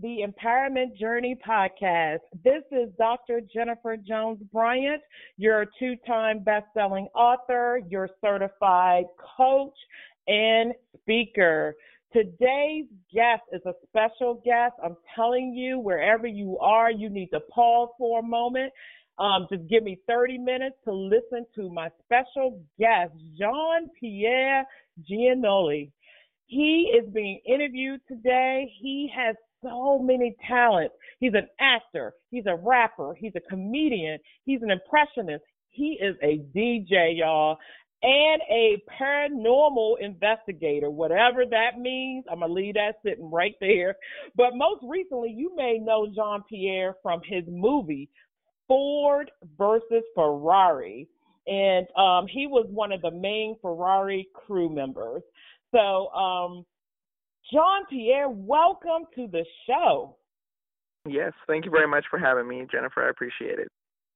the Empowerment Journey podcast. This is Dr. Jennifer Jones Bryant, your two-time best-selling author, your certified coach, and speaker. Today's guest is a special guest. I'm telling you, wherever you are, you need to pause for a moment. Just give me 30 minutes to listen to my special guest, Jean-Pierre Giannoli. He is being interviewed today. He has so many talents. He's an actor. He's a rapper. He's a comedian. He's an impressionist. He is a DJ, y'all, and a paranormal investigator, whatever that means. I'm going to leave that sitting right there. But most recently, you may know Jean-Pierre from his movie, Ford versus Ferrari. And he was one of the main Ferrari crew members. So, Jean-Pierre, welcome to the show. Yes, thank you very much for having me, Jennifer. I appreciate it.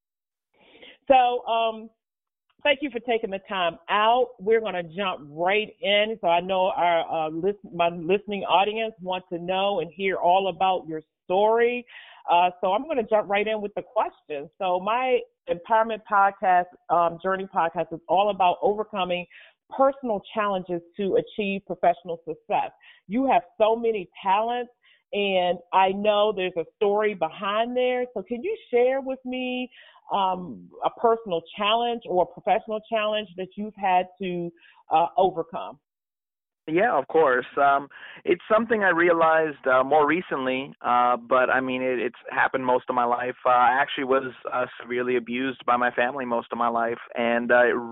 So, thank you for taking the time out. We're going to jump right in. So I know my listening audience wants to know and hear all about your story. So I'm going to jump right in with the questions. So my empowerment podcast, Journey podcast, is all about overcoming personal challenges to achieve professional success. You have so many talents, and I know there's a story behind there. So can you share with me a personal challenge or a professional challenge that you've had to overcome? Yeah, of course. It's something I realized more recently, but I mean, it's happened most of my life. I actually was severely abused by my family most of my life, and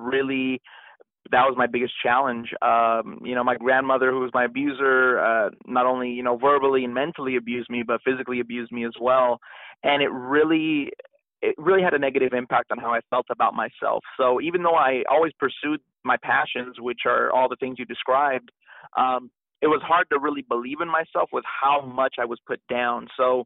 that was my biggest challenge. My grandmother, who was my abuser, not only, verbally and mentally abused me, but physically abused me as well. And it really had a negative impact on how I felt about myself. So even though I always pursued my passions, which are all the things you described, it was hard to really believe in myself with how much I was put down. So,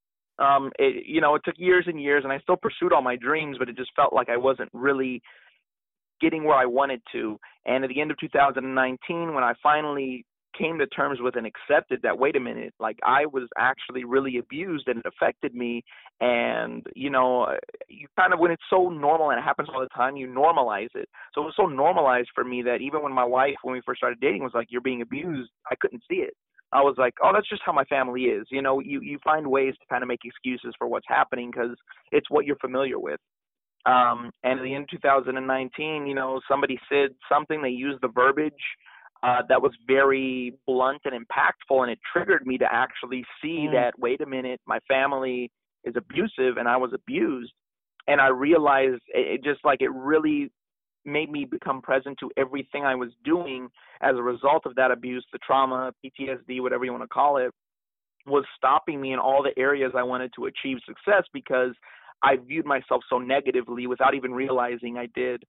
it took years and years, and I still pursued all my dreams, but it just felt like I wasn't really getting where I wanted to. And at the end of 2019, when I finally came to terms with and accepted that, wait a minute, like I was actually really abused and it affected me. And, you kind of, when it's so normal and it happens all the time, you normalize it. So it was so normalized for me that even when my wife, when we first started dating, was like, you're being abused, I couldn't see it. I was like, oh, that's just how my family is. You find ways to kind of make excuses for what's happening because it's what you're familiar with. And at the end of 2019, somebody said something, they used the verbiage that was very blunt and impactful, and it triggered me to actually see that, wait a minute, my family is abusive and I was abused. And I realized it really made me become present to everything I was doing as a result of that abuse. The trauma, PTSD, whatever you want to call it, was stopping me in all the areas I wanted to achieve success because I viewed myself so negatively without even realizing I did.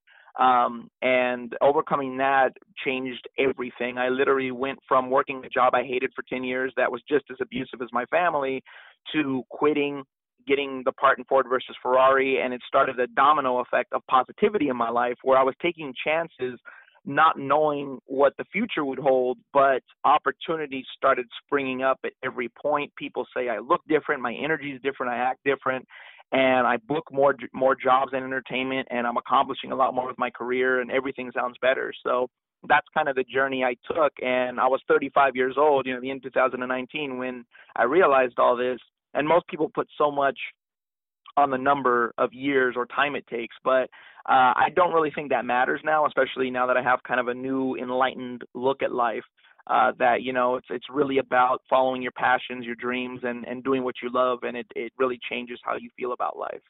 And overcoming that changed everything. I literally went from working a job I hated for 10 years that was just as abusive as my family to quitting, getting the part in Ford versus Ferrari, and it started a domino effect of positivity in my life where I was taking chances, not knowing what the future would hold, but opportunities started springing up at every point. People say I look different, my energy is different, I act different, and I book more jobs in entertainment, and I'm accomplishing a lot more with my career, and everything sounds better. So that's kind of the journey I took, and I was 35 years old, the end of 2019, when I realized all this. And most people put so much on the number of years or time it takes, but I don't really think that matters now, especially now that I have kind of a new enlightened look at life. That it's really about following your passions, your dreams, and doing what you love, and it really changes how you feel about life.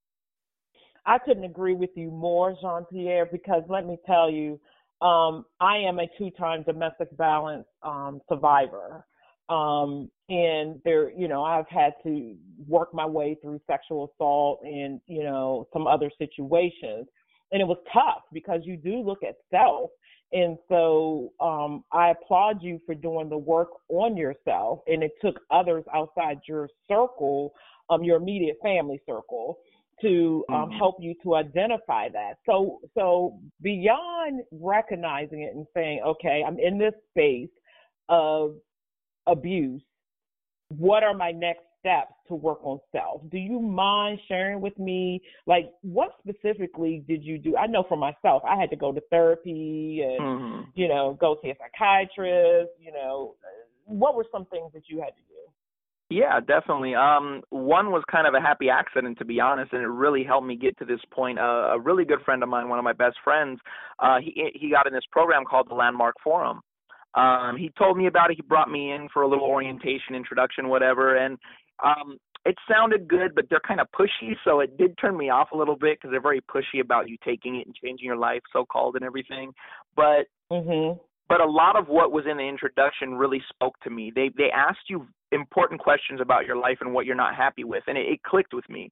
I couldn't agree with you more, Jean-Pierre, because let me tell you, I am a two-time domestic violence survivor, and there, I've had to work my way through sexual assault and some other situations, and it was tough because you do look at self. And so I applaud you for doing the work on yourself, and it took others outside your circle, your immediate family circle, to help you to identify that. So beyond recognizing it and saying, okay, I'm in this space of abuse, what are my next steps to work on self? Do you mind sharing with me, like, what specifically did you do? I know for myself, I had to go to therapy and, go see a psychiatrist, what were some things that you had to do? Yeah, definitely. One was kind of a happy accident, to be honest, and it really helped me get to this point. A really good friend of mine, one of my best friends, he got in this program called the Landmark Forum. He told me about it. He brought me in for a little orientation, introduction, whatever, and it sounded good, but they're kind of pushy, so it did turn me off a little bit because they're very pushy about you taking it and changing your life, so-called, and everything. But but a lot of what was in the introduction really spoke to me. They asked you important questions about your life and what you're not happy with, and it clicked with me.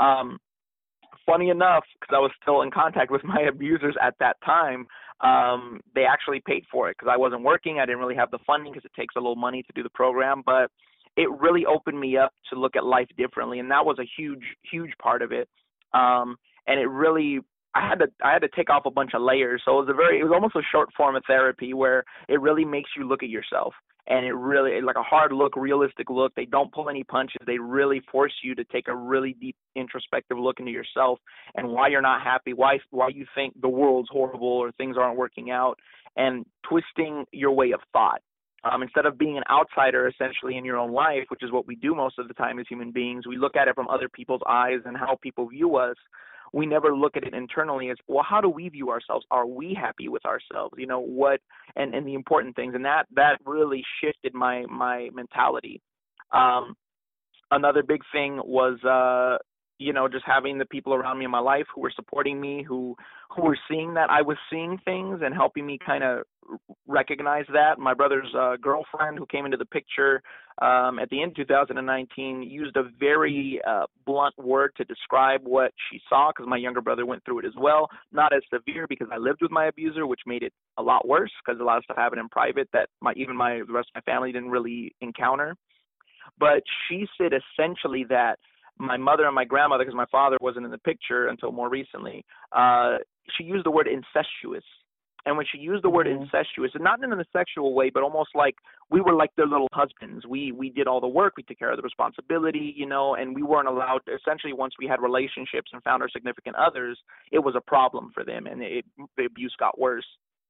Funny enough, because I was still in contact with my abusers at that time, they actually paid for it because I wasn't working. I didn't really have the funding because it takes a little money to do the program, but it really opened me up to look at life differently, and that was a huge, huge part of it. And it really, I had to take off a bunch of layers. So it was almost a short form of therapy where it really makes you look at yourself. And it really, like a hard look, realistic look. They don't pull any punches. They really force you to take a really deep introspective look into yourself and why you're not happy, why you think the world's horrible or things aren't working out, and twisting your way of thought. Instead of being an outsider essentially in your own life, which is what we do most of the time as human beings, we look at it from other people's eyes and how people view us. We never look at it internally as, well, how do we view ourselves? Are we happy with ourselves? What, and the important things. And that really shifted my mentality. Another big thing was, just having the people around me in my life who were supporting me, who were seeing that I was seeing things and helping me kind of recognize that. My brother's girlfriend, who came into the picture at the end of 2019, used a very blunt word to describe what she saw, because my younger brother went through it as well. Not as severe because I lived with my abuser, which made it a lot worse because a lot of stuff happened in private that the rest of my family didn't really encounter. But she said essentially that my mother and my grandmother, because my father wasn't in the picture until more recently, she used the word incestuous. And when she used the word incestuous, and not in a sexual way, but almost like we were like their little husbands. We did all the work, we took care of the responsibility, and we weren't allowed to, essentially, once we had relationships and found our significant others, it was a problem for them, and the abuse got worse.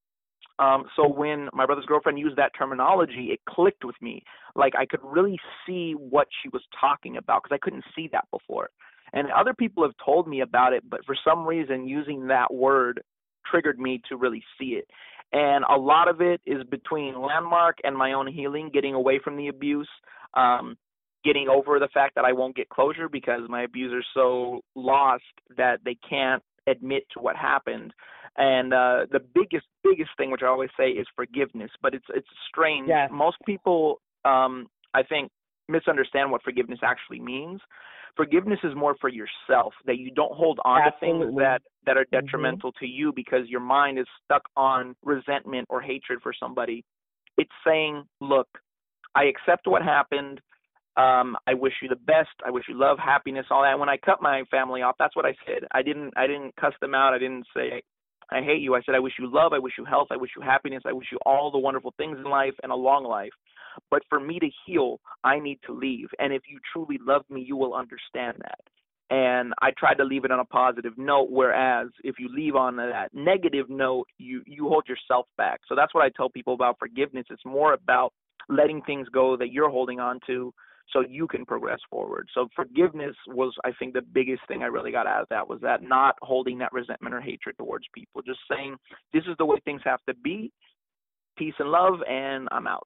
So when my brother's girlfriend used that terminology, it clicked with me. Like I could really see what she was talking about because I couldn't see that before. And other people have told me about it, but for some reason using that word triggered me to really see it. And a lot of it is between Landmark and my own healing, getting away from the abuse, getting over the fact that I won't get closure because my abuser's so lost that they can't admit to what happened. And the biggest thing, which I always say, is forgiveness. But it's strange. Yes. Most people, I think, misunderstand what forgiveness actually means. Forgiveness is more for yourself, that you don't hold on Absolutely. to things that are detrimental to you because your mind is stuck on resentment or hatred for somebody. It's saying, look, I accept what happened. I wish you the best. I wish you love, happiness, all that. When I cut my family off, that's what I said. I didn't cuss them out. I didn't say I hate you. I said I wish you love, I wish you health, I wish you happiness, I wish you all the wonderful things in life and a long life. But for me to heal, I need to leave. And if you truly love me, you will understand that. And I tried to leave it on a positive note, whereas if you leave on that negative note, you hold yourself back. So that's what I tell people about forgiveness. It's more about letting things go that you're holding on to so you can progress forward. So forgiveness was, I think, the biggest thing I really got out of that, was that not holding that resentment or hatred towards people, just saying, this is the way things have to be, peace and love, and I'm out.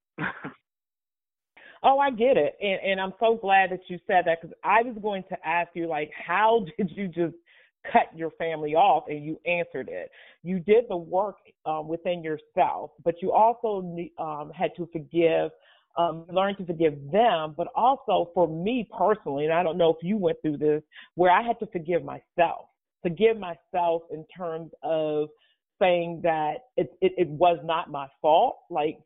Oh, I get it. And I'm so glad that you said that, because I was going to ask you, like, how did you just cut your family off? And you answered it. You did the work within yourself, but you also had to forgive, learn to forgive them, but also for me personally, and I don't know if you went through this, where I had to forgive myself in terms of saying that it was not my fault. Like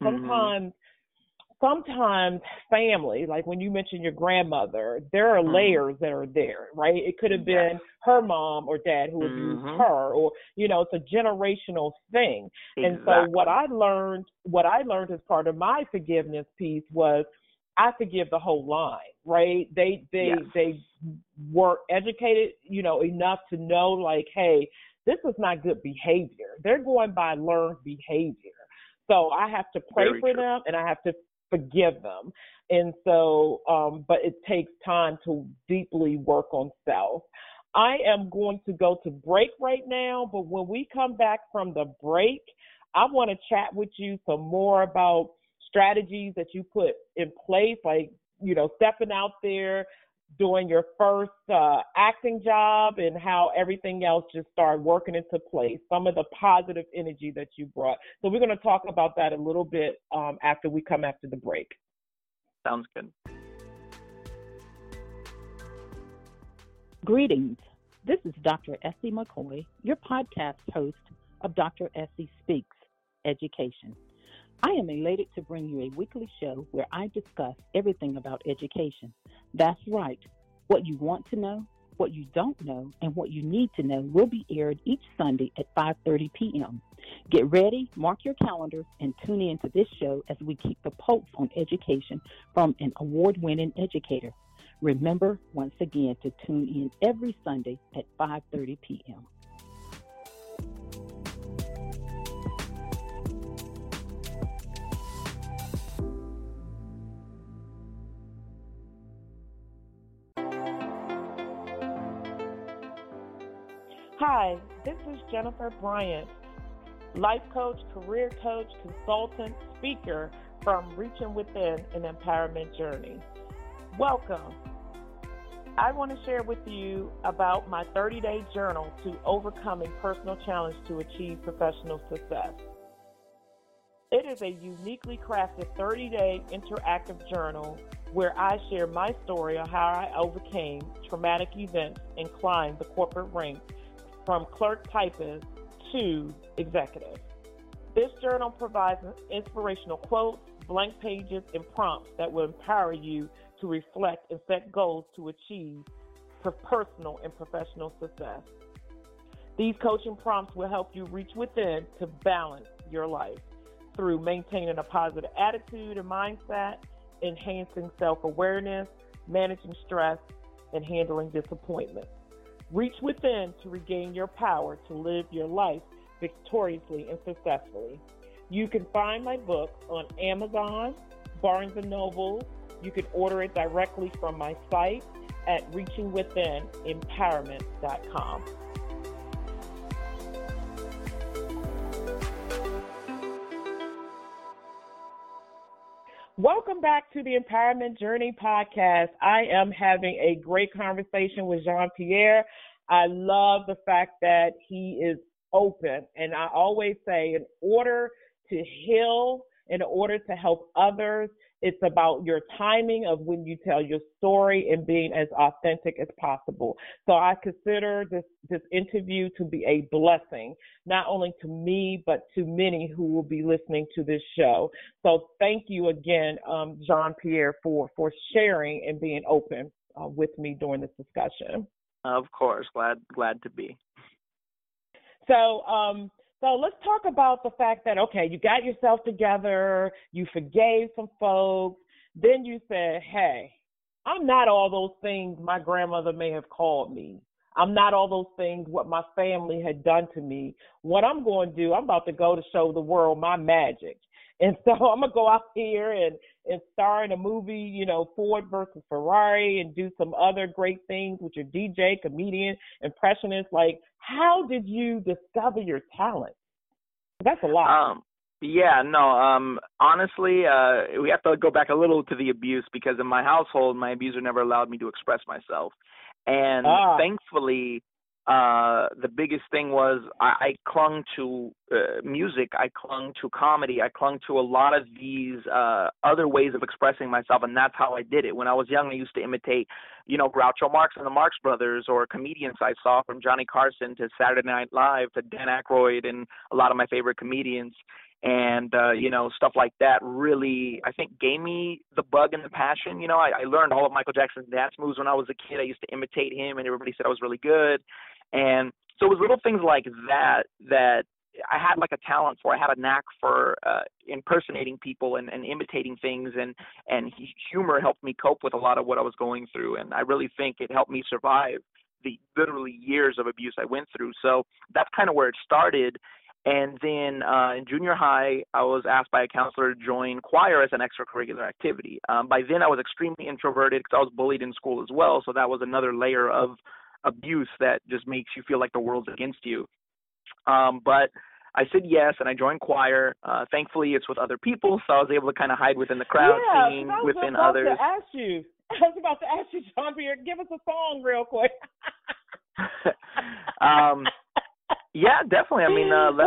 sometimes family, like when you mentioned your grandmother, there are layers that are there, right? It could have been her mom or dad who abused her, or, it's a generational thing. Exactly. And so what I learned as part of my forgiveness piece was I forgive the whole line, right? They were educated, enough to know, like, hey, this is not good behavior. They're going by learned behavior. So I have to pray for them, and I have to forgive them. And so, but it takes time to deeply work on self. I am going to go to break right now, but when we come back from the break, I want to chat with you some more about strategies that you put in place, like, stepping out there, doing your first acting job, and how everything else just started working into place, some of the positive energy that you brought. So we're going to talk about that a little bit after we come after the break. Sounds good. Greetings. This is Dr. Essie McCoy, your podcast host of Dr. Essie Speaks Education. I am elated to bring you a weekly show where I discuss everything about education. That's right. What you want to know, what you don't know, and what you need to know will be aired each Sunday at 5:30 p.m. Get ready, mark your calendars, and tune in to this show as we keep the pulse on education from an award-winning educator. Remember, once again, to tune in every Sunday at 5:30 p.m. Hi, this is Jennifer Bryant, life coach, career coach, consultant, speaker from Reaching Within an Empowerment Journey. Welcome. I want to share with you about my 30-day journal to overcoming personal challenge to achieve professional success. It is a uniquely crafted 30-day interactive journal where I share my story on how I overcame traumatic events and climbed the corporate ranks from clerk typist to executive. This journal provides inspirational quotes, blank pages, and prompts that will empower you to reflect and set goals to achieve personal and professional success. These coaching prompts will help you reach within to balance your life through maintaining a positive attitude and mindset, enhancing self-awareness, managing stress, and handling disappointment. Reach within to regain your power to live your life victoriously and successfully. You can find my book on Amazon, Barnes & Noble. You can order it directly from my site at reachingwithinempowerment.com. Welcome back to the Empowerment Journey podcast. I am having a great conversation with Jean-Pierre. I love the fact that he is open. And I always say, in order to heal, in order to help others, it's about your timing of when you tell your story and being as authentic as possible. So I consider this interview to be a blessing, not only to me, but to many who will be listening to this show. So thank you again, Jean-Pierre, for sharing and being open with me during this discussion. Of course. Glad to be. So let's talk about the fact that, okay, you got yourself together, you forgave some folks, then you said, hey, I'm not all those things my grandmother may have called me. I'm not all those things what my family had done to me. What I'm going to do, I'm about to go to show the world my magic. And so I'm going to go out here and star in a movie, Ford versus Ferrari, and do some other great things with your DJ, comedian, impressionist. Like, how did you discover your talent? That's a lot. Honestly, we have to go back a little to the abuse, because in my household, my abuser never allowed me to express myself. And thankfully, the biggest thing was I clung to music, I clung to comedy, I clung to a lot of these other ways of expressing myself, and that's how I did it. When I was young, I used to imitate, Groucho Marx and the Marx Brothers, or comedians I saw, from Johnny Carson to Saturday Night Live to Dan Aykroyd and a lot of my favorite comedians. And, stuff like that really, I think, gave me the bug and the passion. I learned all of Michael Jackson's dance moves when I was a kid. I used to imitate him, and everybody said I was really good. And so it was little things like that I had like a talent for. I had a knack for impersonating people and imitating things, and humor helped me cope with a lot of what I was going through, and I really think it helped me survive the literally years of abuse I went through. So that's kind of where it started. And then in junior high, I was asked by a counselor to join choir as an extracurricular activity. By then, I was extremely introverted because I was bullied in school as well, so that was another layer of abuse that just makes you feel like the world's against you. But I said yes, and I joined choir. Thankfully, it's with other people, so I was able to kind of hide within the crowd, singing within others. I was about to ask you, John Pierre, give us a song real quick. Yeah, definitely. I mean,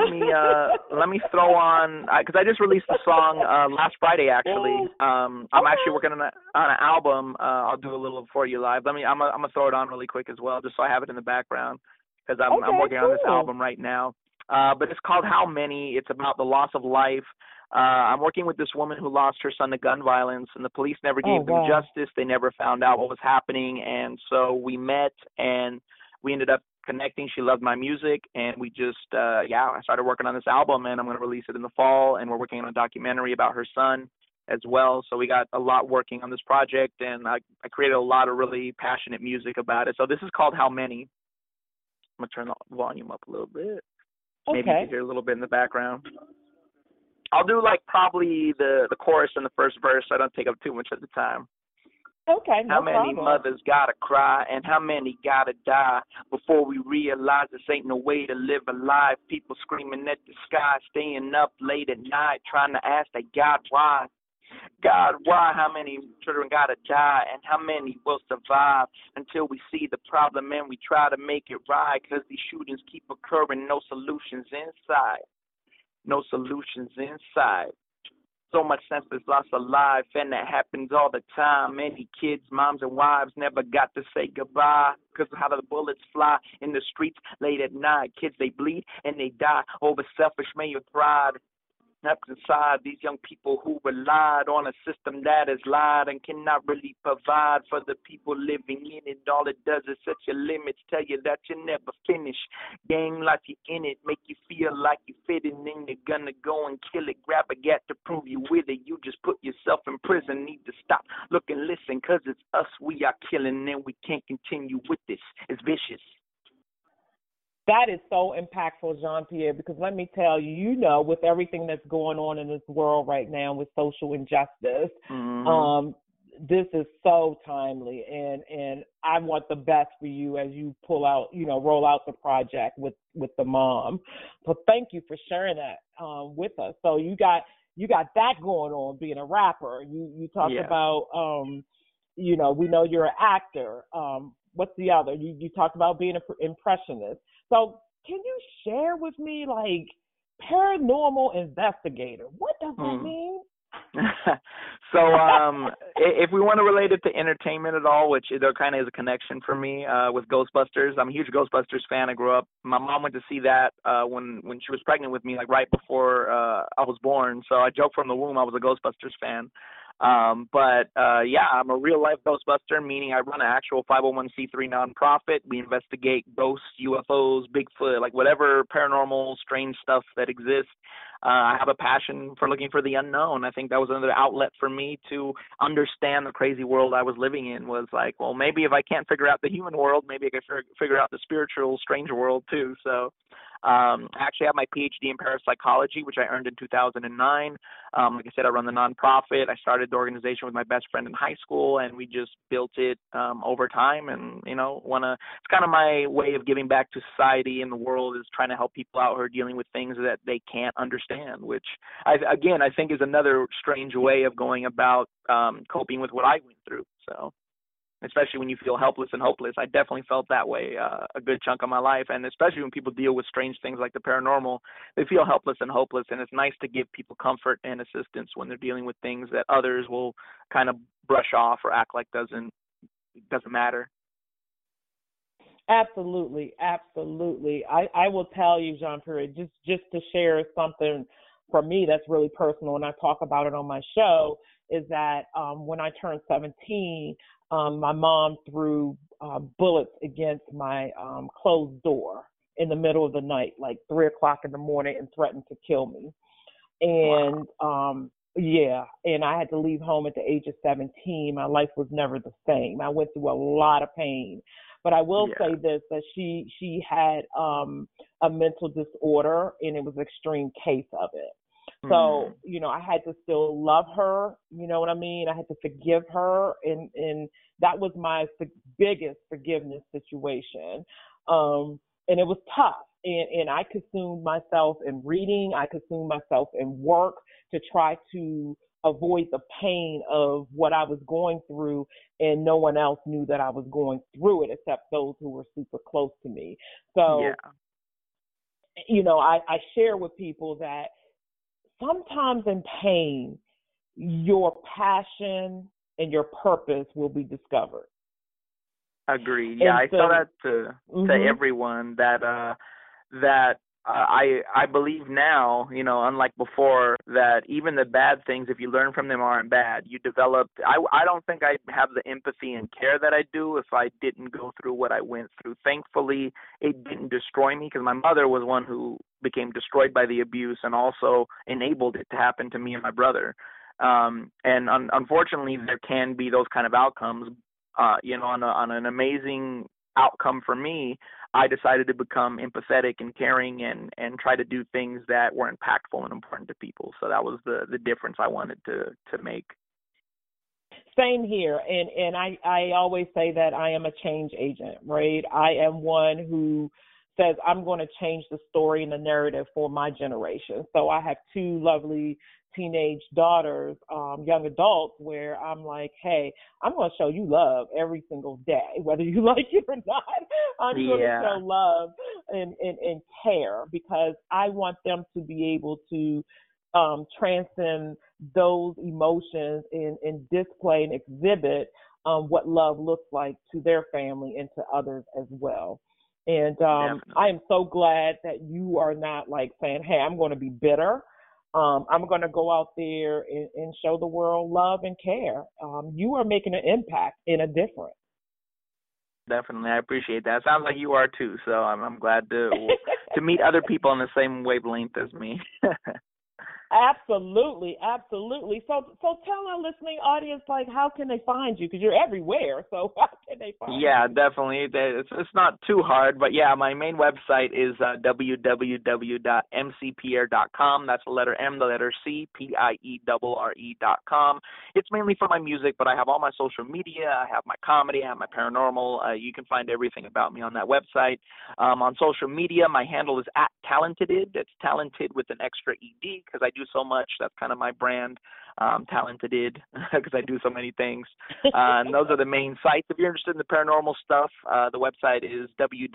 let me throw on, because I just released a song last Friday. Actually, I'm actually working on an album. I'll do a little for you live. I'm gonna throw it on really quick as well, just so I have it in the background, because I'm working on this album right now. But it's called How Many. It's about the loss of life. I'm working with this woman who lost her son to gun violence, and the police never gave them justice. They never found out what was happening, and so we met, and we ended up connecting. She loved my music, and we just, I started working on this album, and I'm going to release it in the fall, and we're working on a documentary about her son as well. So we got a lot working on this project, and I created a lot of really passionate music about it. So this is called How Many. I'm going to turn the volume up a little bit. Maybe you can hear a little bit in the background. I'll do like probably the chorus and the first verse, so I don't take up too much of the time. Okay, no How many problem. mothers gotta cry and how many gotta die before we realize this ain't no way to live a life? People screaming at the sky, staying up late at night, trying to ask that God why? God, why? How many children gotta die and how many will survive until we see the problem and we try to make it right? Because these shootings keep occurring, no solutions inside. No solutions inside. So much senseless loss of life, and that happens all the time. Many kids, moms, and wives never got to say goodbye because of how the bullets fly in the streets late at night. Kids, they bleed and they die over selfish male pride. Up inside these young people who relied on a system that is lied and cannot really provide for the people living in it. All it does is set your limits, tell you that you never finish. Gang life, you in it, make you feel like you fit in, then you're gonna go and kill it. Grab a gat to prove you with it. You just put yourself in prison. Need to stop, look and listen, cause it's us we are killing and we can't continue with this. It's vicious. That is so impactful, Jean-Pierre, because let me tell you, with everything that's going on in this world right now with social injustice, this is so timely, and I want the best for you as you roll out the project with the mom. So thank you for sharing that with us. So you got that going on, being a rapper. You talked about, we know you're an actor. What's the other? You talked about being an impressionist. So can you share with me, like, paranormal investigator? What does that mean? So if we want to relate it to entertainment at all, which there kind of is a connection for me with Ghostbusters. I'm a huge Ghostbusters fan. I grew up. My mom went to see that when she was pregnant with me, like right before I was born. So I joked from the womb I was a Ghostbusters fan. But I'm a real life Ghostbuster, meaning I run an actual 501c3 nonprofit. We investigate ghosts, UFOs, Bigfoot, like whatever paranormal, strange stuff that exists. I have a passion for looking for the unknown. I think that was another outlet for me to understand the crazy world I was living in. Was like, well, maybe if I can't figure out the human world, maybe I can figure out the spiritual, strange world too. So I actually have my PhD in parapsychology, which I earned in 2009. Like I said, I run the nonprofit. I started the organization with my best friend in high school, and we just built it over time. And, it's kind of my way of giving back to society and the world, is trying to help people out who are dealing with things that they can't understand, which, I think is another strange way of going about coping with what I went through. So, especially when you feel helpless and hopeless. I definitely felt that way a good chunk of my life, and especially when people deal with strange things like the paranormal, they feel helpless and hopeless, and it's nice to give people comfort and assistance when they're dealing with things that others will kind of brush off or act like doesn't matter. Absolutely. I will tell you, Jean-Pierre, just to share something for me that's really personal, and I talk about it on my show, is that when I turned 17, my mom threw bullets against my closed door. in the middle of the night, like 3 o'clock in the morning, and threatened to kill me. And yeah, and I had to leave home at the age of 17. My life was never the same. I went through a lot of pain. But I will say this, that she had a mental disorder, and it was an extreme case of it. So, you know, I had to still love her, you know what I mean? I had to forgive her, and that was my biggest forgiveness situation. And it was tough. And I consumed myself in reading. I consumed myself in work to try to avoid the pain of what I was going through, and no one else knew that I was going through it except those who were super close to me. So, you know, I share with people that sometimes in pain, your passion and your purpose will be discovered. Agreed. Yeah, I tell that to everyone that I believe now, you know, unlike before, that even the bad things, if you learn from them, aren't bad. You develop. I don't think I have the empathy and care that I do if I didn't go through what I went through. Thankfully, it didn't destroy me, because my mother was one who became destroyed by the abuse and also enabled it to happen to me and my brother. And unfortunately, there can be those kind of outcomes. You know, on an amazing outcome for me, I decided to become empathetic and caring and try to do things that were impactful and important to people. So that was the difference I wanted to make. Same here. And I always say that I am a change agent, right? I am one who says I'm going to change the story and the narrative for my generation. So I have two lovely teenage daughters, young adults, where I'm like, hey, I'm going to show you love every single day, whether you like it or not. I'm going to show love and care, because I want them to be able to transcend those emotions and display and exhibit what love looks like to their family and to others as well. And I am so glad that you are not like saying, hey, I'm going to be bitter. I'm going to go out there and show the world love and care. You are making an impact in a difference. Definitely. I appreciate that. Sounds like you are too. So I'm glad to meet other people on the same wavelength as me. Absolutely, absolutely. So tell our listening audience, like, how can they find you? Because you're everywhere. So how can they find you? Yeah, definitely. It's not too hard, but yeah, my main website is www.mcpierre.com. That's the letter M, the letter C, PIERRE.com. It's mainly for my music, but I have all my social media. I have my comedy. I have my paranormal. You can find everything about me on that website. On social media, my handle is @Talentedid. It's talented with an extra ED, because I do so much. That's kind of my brand, Talentedid, because I do so many things. And those are the main sites. If you're interested in the paranormal stuff, the website is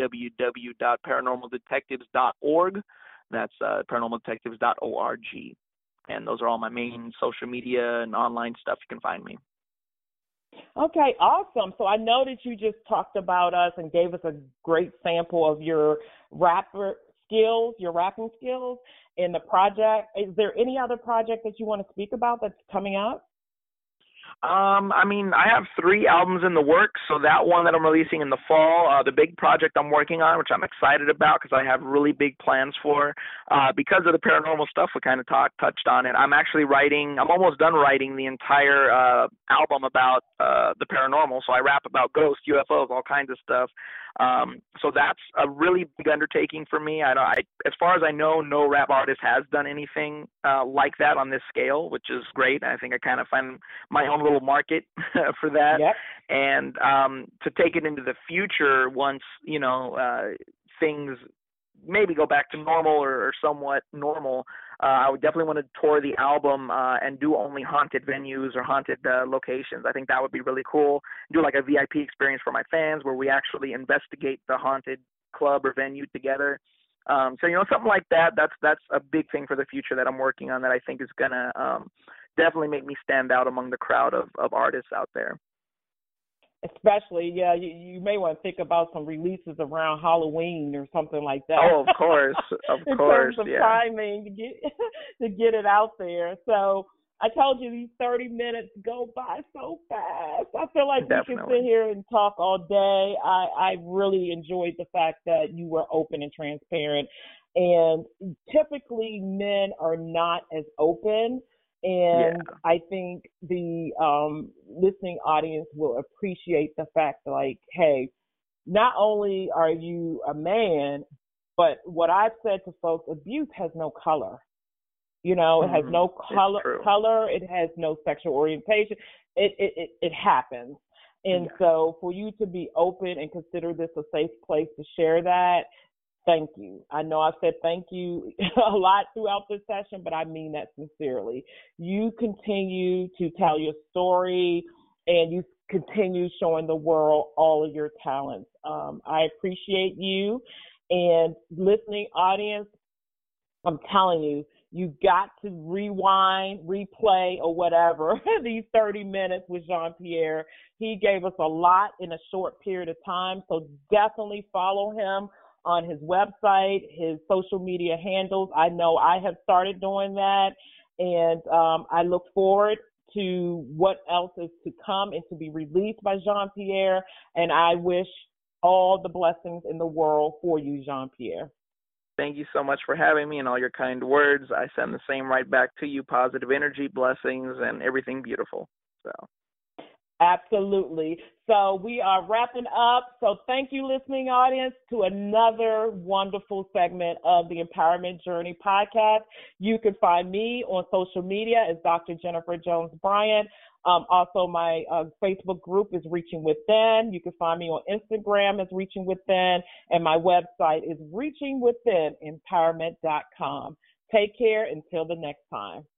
www.paranormaldetectives.org. That's paranormaldetectives.org. And those are all my main social media and online stuff. You can find me. Okay, awesome. So I know that you just talked about us and gave us a great sample of your rapping skills in the project. Is there any other project that you want to speak about that's coming up? I mean, I have 3 albums in the works. So that one that I'm releasing in the fall, the big project I'm working on, which I'm excited about because I have really big plans for, because of the paranormal stuff we kind of touched on it. I'm almost done writing the entire album about the paranormal. So I rap about ghosts, UFOs, all kinds of stuff. So that's a really big undertaking for me. As far as I know, no rap artist has done anything like that on this scale, which is great. I think I kind of find my own little market for that. Yep. And to take it into the future, once things maybe go back to normal or somewhat normal, I would definitely want to tour the album and do only haunted venues or haunted locations. I think that would be really cool. Do like a VIP experience for my fans where we actually investigate the haunted club or venue together. So something like that. That's a big thing for the future that I'm working on that I think is gonna definitely make me stand out among the crowd of artists out there. Especially, you may want to think about some releases around Halloween or something like that. Oh, of course, in terms of timing to get it out there. So, I told you these 30 minutes go by so fast. I feel like we can Definitely. sit here and talk all day. I really enjoyed the fact that you were open and transparent. And typically men are not as open. Yeah. And I think the listening audience will appreciate the fact that, like, hey, not only are you a man, but what I've said to folks, abuse has no color. You know, it has Hmm. no It's true. color. It has no sexual orientation. It happens. And Yeah. so for you to be open and consider this a safe place to share that, thank you. I know I've said thank you a lot throughout this session, but I mean that sincerely. You continue to tell your story and you continue showing the world all of your talents. I appreciate you. And listening audience, I'm telling you, you got to rewind, replay, or whatever these 30 minutes with Jean Pierre. He gave us a lot in a short period of time, so definitely follow him on his website, his social media handles. I know I have started doing that, and I look forward to what else is to come and to be released by Jean Pierre, and I wish all the blessings in the world for you, Jean Pierre. Thank you so much for having me and all your kind words. I send the same right back to you. Positive energy, blessings, and everything beautiful. So. Absolutely. So we are wrapping up. So thank you, listening audience, to another wonderful segment of the Empowerment Journey podcast. You can find me on social media as Dr. Jennifer Jones Bryant. Also, my Facebook group is Reaching Within. You can find me on Instagram as Reaching Within, and my website is reachingwithinempowerment.com. Take care until the next time.